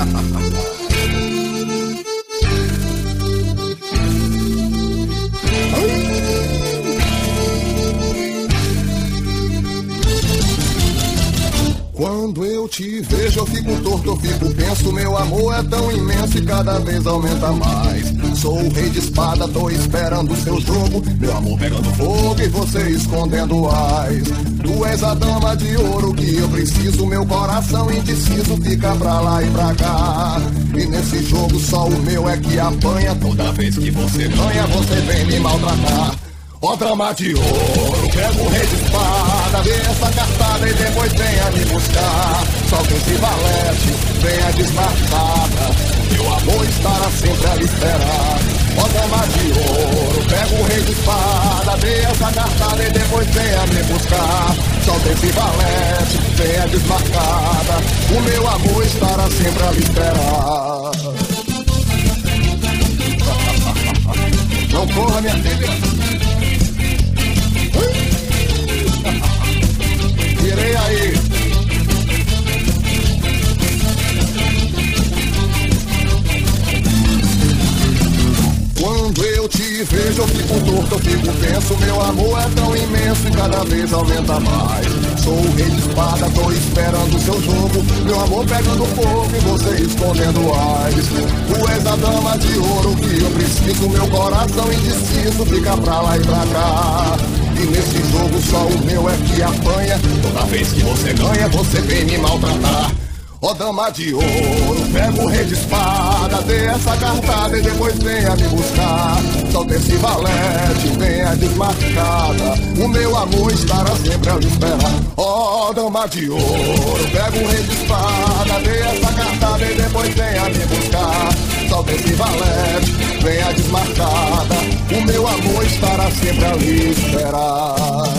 Quando eu te vejo eu fico torto, eu fico penso, meu amor é tão imenso e cada vez aumenta mais. Sou o rei de espada, tô esperando o seu jogo, meu amor pegando fogo e você escondendo as. Tu és a dama de ouro que eu preciso, meu coração indeciso fica pra lá e pra cá. E nesse jogo só o meu é que apanha, toda vez que você ganha você vem me maltratar. Ó dama de ouro, pega o rei de espada, vê essa cartada e depois venha me buscar. Solta esse valete, venha desmarcada, meu amor estará sempre a lhe esperar. Ó dama de ouro, pega o rei de espada, vê essa cartada e depois venha me buscar. Solta esse valete, venha desmarcada, o meu amor estará sempre a lhe esperar. Não corra, minha filha. Virei aí. Quando eu te vejo eu fico torto, eu fico penso, meu amor é tão imenso e cada vez aumenta mais. Sou o rei de espada, tô esperando o seu jogo, meu amor pegando fogo e você escondendo as. Tu és a dama de ouro que eu preciso, meu coração indeciso fica pra lá e pra cá. E nesse jogo só o meu é que apanha, toda vez que você ganha você vem me maltratar. Ó dama de ouro, pega o rei de espada, dê essa cartada e depois venha me buscar. Solta esse valete, venha desmarcada, o meu amor estará sempre a lhe esperar. Ó dama de ouro, pega o rei de espada, dê essa cartada e depois venha me buscar. Solta esse valete, venha desmarcada, o meu amor estará sempre a lhe esperar.